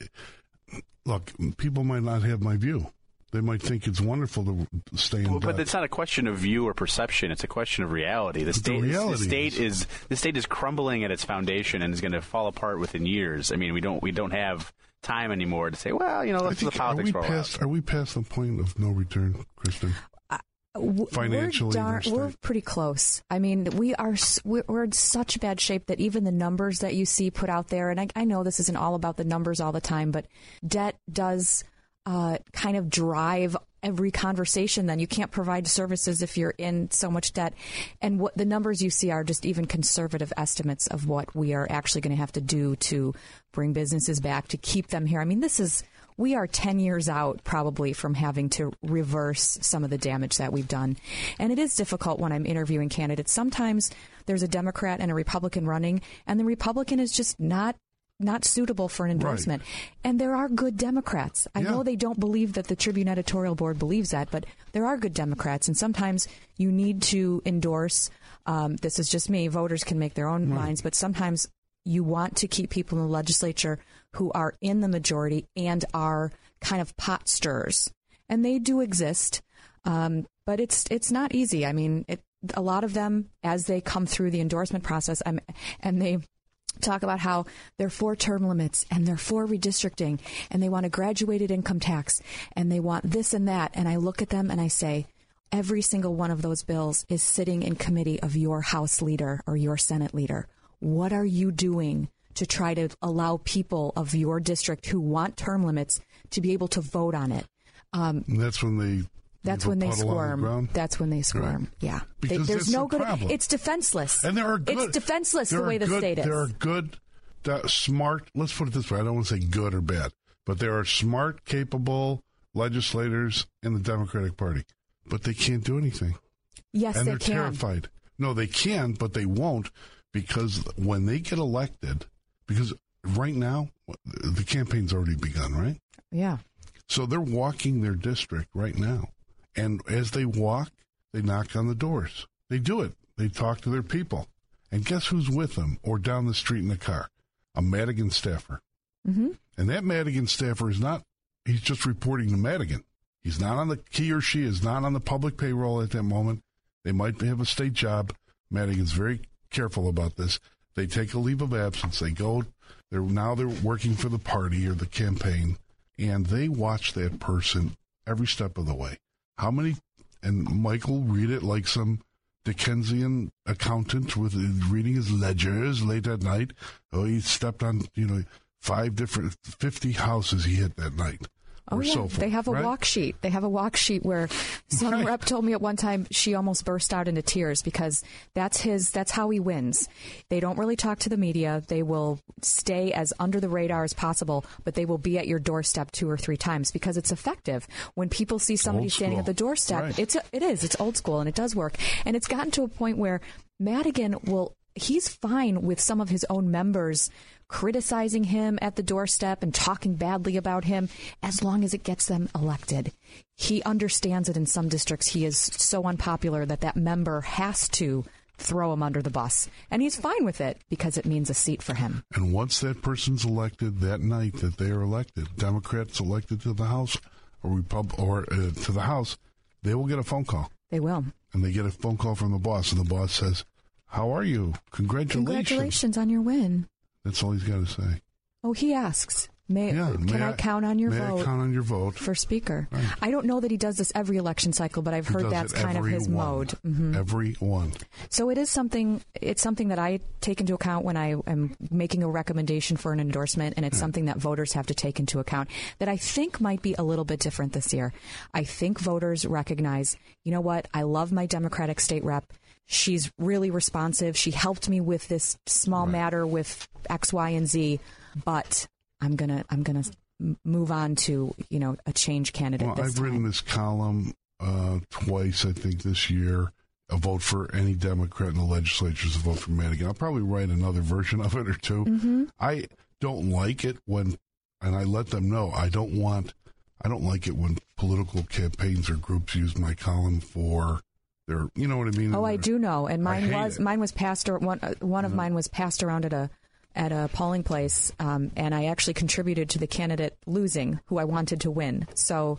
look, people might not have my view. They might think it's wonderful to stay in. But it's not a question of view or perception. It's a question of reality. The state is crumbling at its foundation and is going to fall apart within years. I mean, we don't have time anymore to say, well, let's do the politics for a while. Are we past the point of no return, Kristen? Financially, we're pretty close. I mean, we're in such bad shape that even the numbers that you see put out there, and I know this isn't all about the numbers all the time, but debt does kind of drive every conversation. Then you can't provide services if you're in so much debt. And what the numbers you see are just even conservative estimates of what we are actually going to have to do to bring businesses back, to keep them here. I mean, we are 10 years out probably from having to reverse some of the damage that we've done. And it is difficult when I'm interviewing candidates. Sometimes there's a Democrat and a Republican running, and the Republican is just not suitable for an endorsement. Right. And there are good Democrats. I know they don't believe that the Tribune editorial board believes that, but there are good Democrats. And sometimes you need to endorse, this is just me, voters can make their own minds, but sometimes you want to keep people in the legislature who are in the majority and are kind of pot stirrers. And they do exist, but it's not easy. I mean, a lot of them, as they come through the endorsement process, and they talk about how they're for term limits and they're for redistricting and they want a graduated income tax and they want this and that. And I look at them and I say, every single one of those bills is sitting in committee of your House leader or your Senate leader. What are you doing to try to allow people of your district who want term limits to be able to vote on it? That's when they squirm. That's when they squirm. Right. Yeah. Because there's no good. Problem. It's defenseless. And it's defenseless the way the state is. There are good smart, let's put it this way, I don't want to say good or bad, but there are smart, capable legislators in the Democratic Party, but they can't do anything. Yes, and they they're can. terrified. No, they can, but they won't, because when they get elected, because right now, the campaign's already begun, right? Yeah. So they're walking their district right now. And as they walk, they knock on the doors. They do it. They talk to their people. And guess who's with them or down the street in the car? A Madigan staffer. Mm-hmm. And that Madigan staffer is not, he's just reporting to Madigan. He's not on he or she is not on the public payroll at that moment. They might have a state job. Madigan's very careful about this. They take a leave of absence. They go, they're working for the party or the campaign, and they watch that person every step of the way. How many, and Michael read it like some Dickensian accountant with reading his ledgers late at night. Oh, he stepped on, 50 houses he hit that night. Oh, yeah. So forth, they have a right? walk sheet. They have a walk sheet where some rep told me at one time she almost burst out into tears because that's how he wins. They don't really talk to the media. They will stay as under the radar as possible, but they will be at your doorstep 2 or 3 times because it's effective. When people see somebody standing at the doorstep, right. It's old school and it does work. And it's gotten to a point where Madigan he's fine with some of his own members criticizing him at the doorstep and talking badly about him as long as it gets them elected. He understands that in some districts he is so unpopular that member has to throw him under the bus. And he's fine with it because it means a seat for him. And once that person's elected that night that they are elected, Democrats elected to the House or to the House, they will get a phone call. They will. And they get a phone call from the boss, and the boss says, "How are you? Congratulations on your win." That's all he's got to say. Oh, he asks, can I count on your vote? May I count on your vote for speaker? Right. I don't know that he does this every election cycle, but I've heard that's kind of his mode. Mm-hmm. Every one. So it's something that I take into account when I am making a recommendation for an endorsement, and it's something that voters have to take into account that I think might be a little bit different this year. I think voters recognize, you know what, I love my Democratic state rep. She's really responsive. She helped me with this small matter with X, Y, and Z, but I'm gonna move on to a change candidate. Well, I've written this column twice, I think, this year. A vote for any Democrat in the legislature is a vote for Madigan. I'll probably write another version of it or two. Mm-hmm. I don't like it and I let them know I don't like it when political campaigns or groups use my column for. You know what I mean? Oh, I do know, and mine was passed. One of mine was passed around at a polling place, and I actually contributed to the candidate losing, who I wanted to win. So,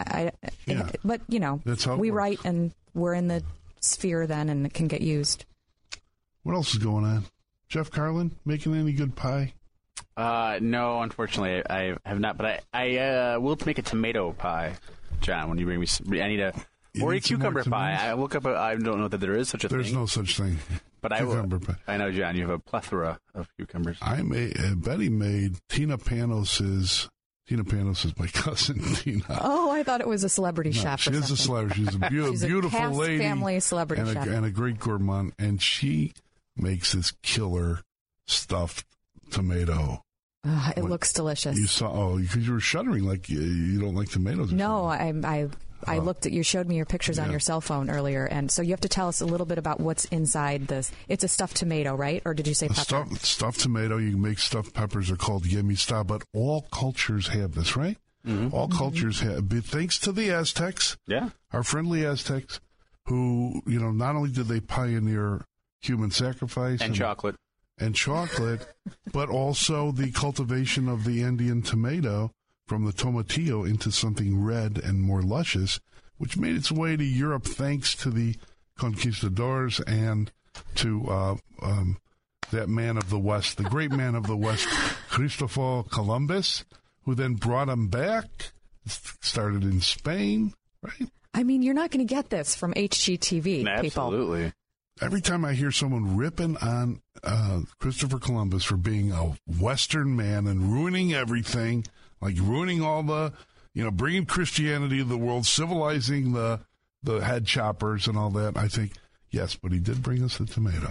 but that's how we works. write, and we're in the sphere then, and it can get used. What else is going on? Jeff Carlin making any good pie? No, unfortunately, I have not. But I will make a tomato pie, John. When you bring me, I need a. Or a cucumber pie. I woke up. I don't know that there is such a thing. There's no such thing. But cucumber pie. I know, John. You have a plethora of cucumbers. Betty made Tina Panos' Tina Panos is my cousin, Tina. Oh, I thought it was a celebrity chef. She is a celebrity. She's a beautiful lady, family celebrity chef, and a great gourmand. And she makes this killer stuffed tomato. It looks delicious. You saw, because you were shuddering like you don't like tomatoes. No, I looked at, you showed me your pictures on your cell phone earlier, and so you have to tell us a little bit about what's inside this. It's a stuffed tomato, right? Or did you say pepper? Stuffed tomato. You can make stuffed peppers. They're called yemista, but all cultures have this, right? Mm-hmm. All cultures have, thanks to the Aztecs. Yeah. Our friendly Aztecs, who, not only did they pioneer human sacrifice and chocolate. And chocolate, but also the cultivation of the Andean tomato from the tomatillo into something red and more luscious, which made its way to Europe thanks to the conquistadors and to that man of the West, the great man of the West, Christopher Columbus, who then brought them back, started in Spain, right? I mean, you're not going to get this from HGTV, Absolutely. people. Absolutely. Every time I hear someone ripping on Christopher Columbus for being a Western man and ruining everything, like ruining all the, bringing Christianity to the world, civilizing the head choppers and all that, I think, yes, but he did bring us the tomato.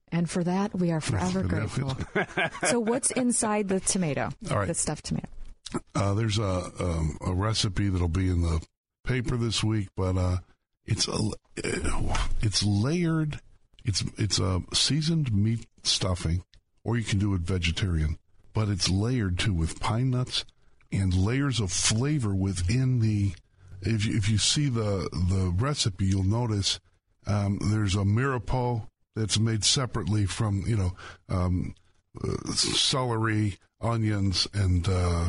And for that, we are forever grateful. So what's inside the tomato, All right. the stuffed tomato? There's a recipe that'll be in the paper this week, but it's layered. It's a seasoned meat stuffing, or you can do it vegetarian. But it's layered too with pine nuts and layers of flavor within the. If you see the recipe, you'll notice there's a mirepoix that's made separately from celery, onions, and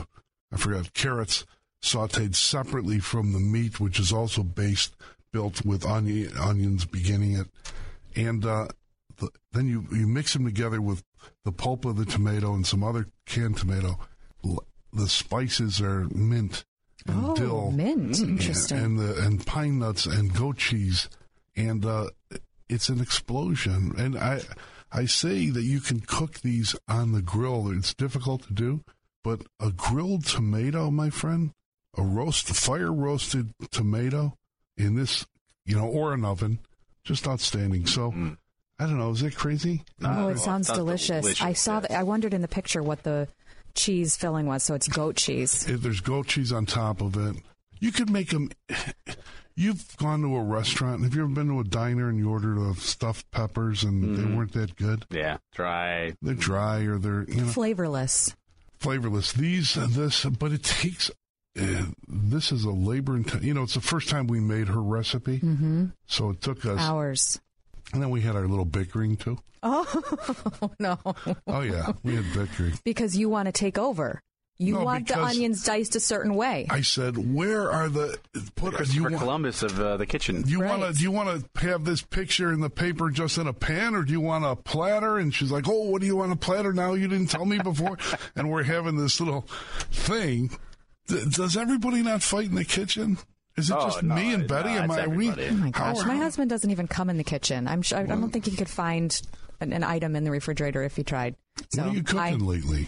carrots sautéed separately from the meat, which is also built with onions beginning it, and then you mix them together with the pulp of the tomato and some other canned tomato. The spices are mint and dill, mint, interesting, and pine nuts and goat cheese, and it's an explosion. And I say that you can cook these on the grill. It's difficult to do, but a grilled tomato, my friend, fire roasted tomato in this, or an oven, just outstanding. So. I don't know. Is it crazy? It sounds delicious. I saw I wondered in the picture what the cheese filling was. So it's goat cheese. There's goat cheese on top of it. You could make them. You've gone to a restaurant. Have you ever been to a diner and you ordered stuffed peppers and they weren't that good? Yeah, dry. They're dry or they're flavorless. Flavorless. But it takes. This is a labor intensive. It's the first time we made her recipe, so it took us hours. And then we had our little bickering, too. Oh, no. Oh, yeah. We had bickering. Because you want to take over. You want the onions diced a certain way. I said, where are the... Christopher Columbus of the kitchen. Do you want to have this picture in the paper just in a pan, or do you want a platter? And she's like, oh, what do you want, a platter now? You didn't tell me before. And we're having this little thing. Does everybody not fight in the kitchen? Is it just me and Betty? Oh my gosh, my husband doesn't even come in the kitchen. I don't think he could find an item in the refrigerator if he tried. So what are you cooking lately?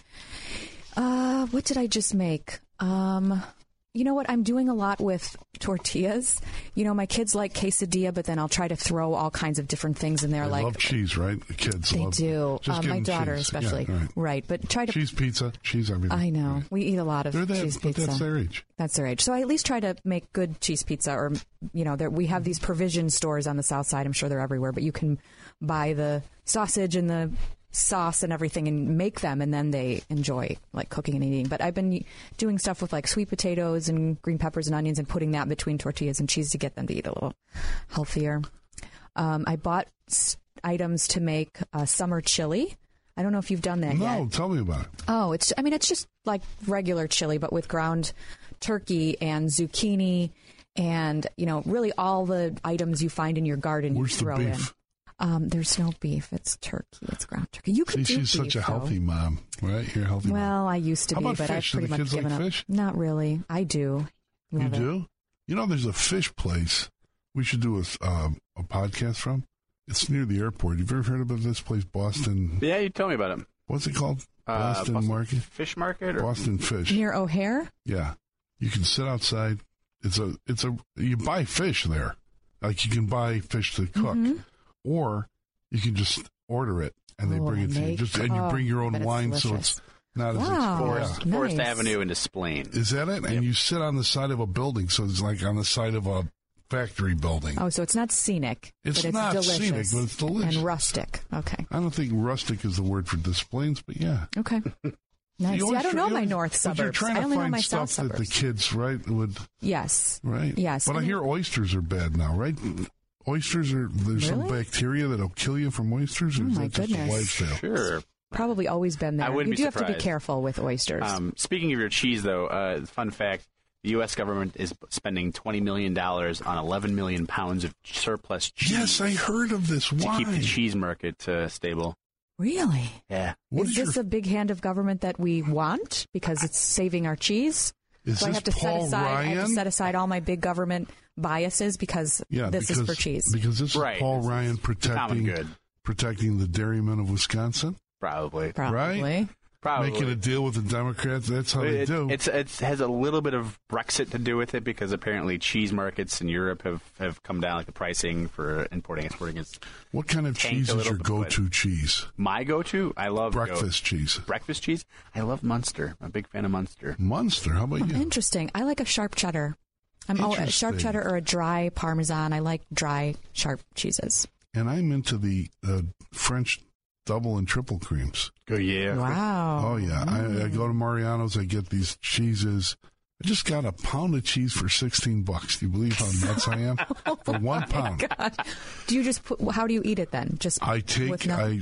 What did I just make? You know what? I'm doing a lot with tortillas. My kids like quesadilla, but then I'll try to throw all kinds of different things in there. They love cheese, right? The kids love They do. My daughter cheese. especially. Yeah, right. But try to... Cheese pizza, cheese everything. I know. Right. We eat a lot of cheese pizza. That's their age. That's their age. So I at least try to make good cheese pizza, or, we have these provision stores on the south side. I'm sure they're everywhere, but you can buy the sausage and the sauce and everything and make them, and then they enjoy cooking and eating. But I've been doing stuff with sweet potatoes and green peppers and onions and putting that between tortillas and cheese to get them to eat a little healthier. I bought items to make summer chili. I don't know if you've done that yet. No, tell me about it. Oh, it's just like regular chili, but with ground turkey and zucchini and, really all the items you find in your garden. Where's you throw the beef? There's no beef. It's turkey. It's ground turkey. You could do she's beef, such a healthy mom, right? You're a healthy mom. Well, I used to be, but I've pretty much given up. Fish? Not really. I do. You do? There's a fish place we should do a podcast from. It's near the airport. Have you ever heard about this place, Boston? Yeah, you told me about it. What's it called? Boston Market? Fish Market? Or? Boston Fish. Near O'Hare? Yeah. You can sit outside. You buy fish there. You can buy fish to cook. Or you can just order it and they bring it to you. And you bring your own wine, so it's not as expensive. Forest Avenue in Des Plaines. Is that it? Yep. And you sit on the side of a building, so it's like on the side of a factory building. Oh, so it's not scenic. It's but not delicious. scenic, but it's delicious. And rustic. Okay. I don't think rustic is the word for Des Plaines, but yeah. Okay. Nice. See, I don't know my north suburbs. But you're trying to find stuff suburbs. that the kids, right, would... Yes. Right? Yes. But I hear oysters are bad now, right? Oysters there's some bacteria that'll kill you from oysters, or is that just a lifestyle? Sure. Probably always been there. You do have to be careful with oysters. Speaking of your cheese, though, fun fact, the U.S. government is spending $20 million on 11 million pounds of surplus cheese. Yes, I heard of this. Why? To keep the cheese market stable. Really? Yeah. Is this a big hand of government that we want because it's saving our cheese? So I have to set aside all my big government biases because this is for cheese. Because this is Paul Ryan protecting the dairymen of Wisconsin? Probably. Right? Probably. Making a deal with the Democrats. That's how they do. It has a little bit of Brexit to do with it because apparently cheese markets in Europe have come down, like the pricing for importing and exporting is. What kind of cheese is your go-to cheese? My go-to? I love breakfast cheese. Breakfast cheese? I love Munster. I'm a big fan of Munster. Munster? How about you? Interesting. I like a sharp cheddar. A sharp cheddar or a dry Parmesan. I like dry, sharp cheeses. And I'm into the French double and triple creams. Oh, yeah. Wow. Oh, yeah. I go to Mariano's. I get these cheeses. I just got a pound of cheese for $16. Do you believe how nuts I am? For 1 pound. God. Do you just how do you eat it then? Just I take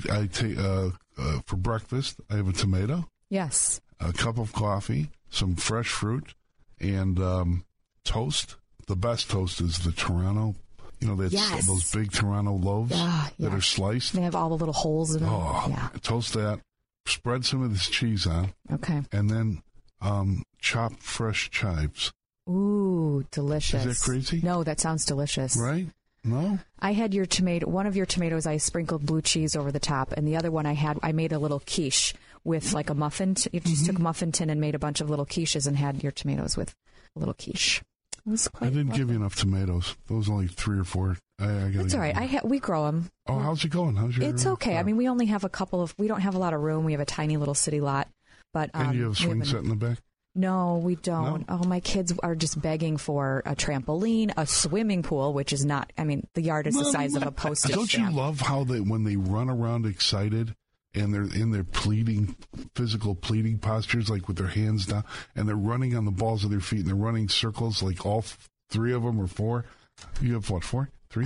for breakfast, I have a tomato. Yes. A cup of coffee, some fresh fruit, and toast. The best toast is the Toronto. You know, those big Toronto loaves that are sliced. They have all the little holes in them. Oh, yeah. Toast that. Spread some of this cheese on. Okay. And then chop fresh chives. Ooh, delicious. Is that crazy? No, that sounds delicious. Right? No? I had your tomato. One of your tomatoes, I sprinkled blue cheese over the top, and the other one I made a little quiche with like a muffin. You just took muffin tin and made a bunch of little quiches and had your tomatoes with a little quiche. I didn't give you enough tomatoes. Those only 3 or 4. That's all right. We grow them. Oh, how's it going? It's okay. I mean, we only have we don't have a lot of room. We have a tiny little city lot. But and you have a swing set in the back? No, we don't. No? Oh, my kids are just begging for a trampoline, a swimming pool, which is not, I mean, the yard is the size of a postage stamp. Don't you love how when they run around excited and they're in their physical pleading postures, like with their hands down, and they're running on the balls of their feet, and they're running circles, like all 3 of them or 4? You have what, 4? 3?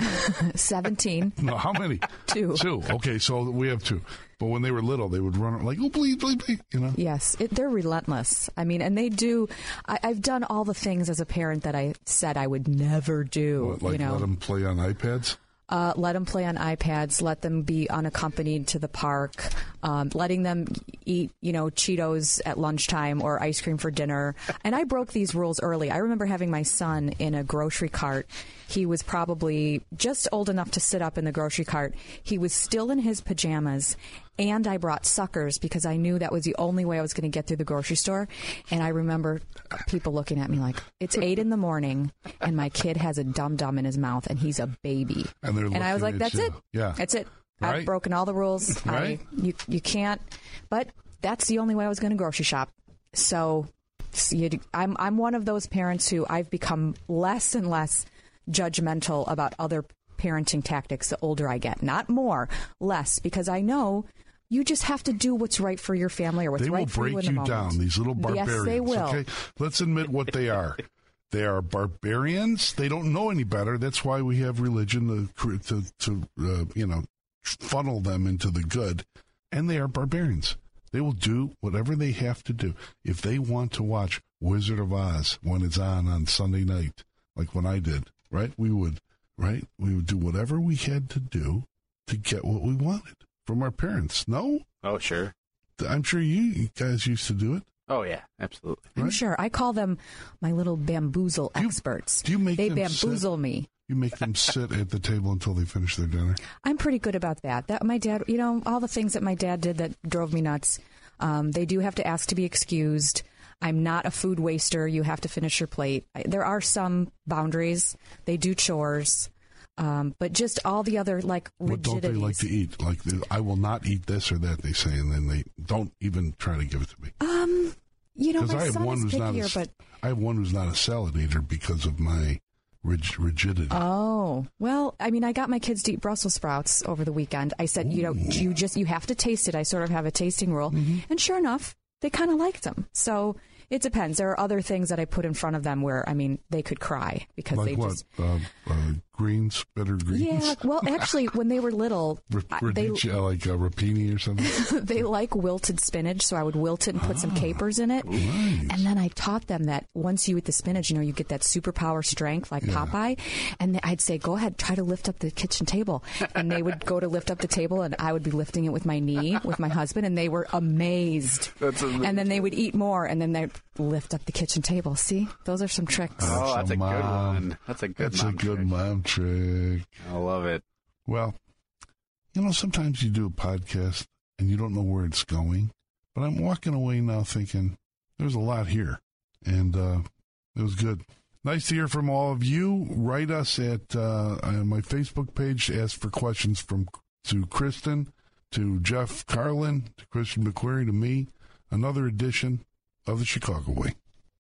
17. No, how many? 2. 2. Okay, so we have 2. But when they were little, they would run like, oh, please, you know? Yes, they're relentless. I mean, and they do. I've done all the things as a parent that I said I would never do. Let them play on iPads? Let them play on iPads. Let them be unaccompanied to the park. Letting them eat, Cheetos at lunchtime or ice cream for dinner. And I broke these rules early. I remember having my son in a grocery cart. He was probably just old enough to sit up in the grocery cart. He was still in his pajamas. And I brought suckers because I knew that was the only way I was going to get through the grocery store. And I remember people looking at me like, it's 8 a.m. and my kid has a dum-dum in his mouth and he's a baby. And I was like, that's it. Yeah. That's it. Right? I've broken all the rules. Right? You can't. But that's the only way I was going to grocery shop. So I'm one of those parents who I've become less and less judgmental about other parenting tactics the older I get. Not more, less, because I know you just have to do what's right for your family or what's right for you in the moment. They will break you down, these little barbarians. Yes, they will. Okay? Let's admit what they are. They are barbarians. They don't know any better. That's why we have religion to funnel them into the good. And they are barbarians. They will do whatever they have to do. If they want to watch Wizard of Oz when it's on Sunday night, like when I did, right? We would do whatever we had to do to get what we wanted from our parents. No? Oh, sure. I'm sure you guys used to do it. Oh, yeah, absolutely. I'm sure. I call them my little bamboozle experts. Do you make they them bamboozle me. You make them sit at the table until they finish their dinner? I'm pretty good about that. My dad, all the things that my dad did that drove me nuts, they do have to ask to be excused. I'm not a food waster. You have to finish your plate. There are some boundaries. They do chores. But just all the other, rigidities. What don't they like to eat? Like, I will not eat this or that, they say, and then they don't even try to give it to me. My son is pickier, but... I have one who's not a salad eater because of my rigidity. Oh, well, I mean, I got my kids to eat Brussels sprouts over the weekend. I said, you have to taste it. I sort of have a tasting rule. Mm-hmm. And sure enough, they kind of liked them. So it depends. There are other things that I put in front of them where, they could cry because like they what? just... Greens, bitter greens? Yeah, well, actually, when they were little... like rapini or something? They like wilted spinach, so I would wilt it and put some capers in it. Right. And then I taught them that once you eat the spinach, you get that superpower strength like Popeye. And I'd say, go ahead, try to lift up the kitchen table. And they would go to lift up the table, and I would be lifting it with my knee with my husband, and they were amazed. And then they would eat more, and then they'd lift up the kitchen table. See? Those are some tricks. Oh, that's a good one. That's a good mom trick. I love it. Well, sometimes you do a podcast and you don't know where it's going, But I'm walking away now thinking there's a lot here, and it was good. Nice to hear from all of you. Write us at my Facebook page. Ask for questions to Kristen, to Jeff Carlin, to Christian McQuarrie, to me. Another edition of the Chicago Way.